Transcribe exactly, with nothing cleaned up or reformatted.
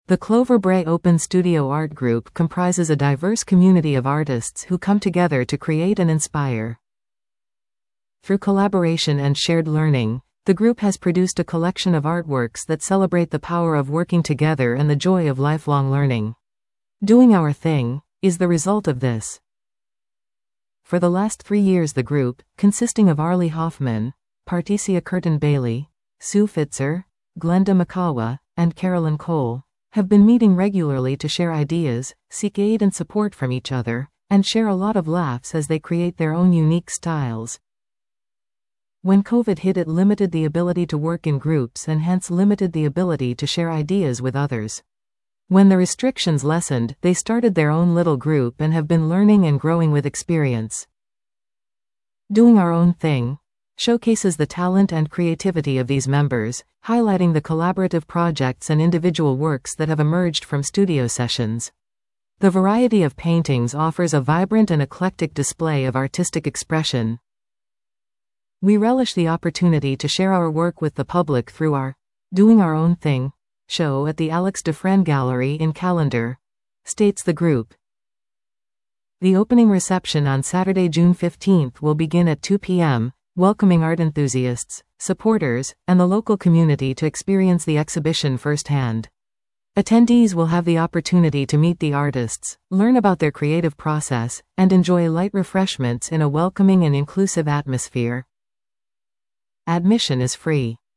The Clover Bray Open Studio Art Group comprises a diverse community of artists who come together to create and inspire. Through collaboration and shared learning, the group has produced a collection of artworks that celebrate the power of working together and the joy of lifelong learning. Doing Our Thing is the result of this. For the last three years the group, consisting of Arlie Hoffman, Particia Curtin-Bailey, Sue Fitzer, Glenda Makawa, and Carolyn Cole, have been meeting regularly to share ideas, seek aid and support from each other, and share a lot of laughs as they create their own unique styles. When COVID hit, it limited the ability to work in groups and hence limited the ability to share ideas with others. When the restrictions lessened, they started their own little group and have been learning and growing with experience. Doing Our Own Thing showcases the talent and creativity of these members, highlighting the collaborative projects and individual works that have emerged from studio sessions. The variety of paintings offers a vibrant and eclectic display of artistic expression. We relish the opportunity to share our work with the public through our Doing Our Own Thing show at the Alex Dufresne Gallery in Callender, states the group. The opening reception on Saturday, June fifteenth will begin at two p m, welcoming art enthusiasts, supporters, and the local community to experience the exhibition firsthand. Attendees will have the opportunity to meet the artists, learn about their creative process, and enjoy light refreshments in a welcoming and inclusive atmosphere. Admission is free.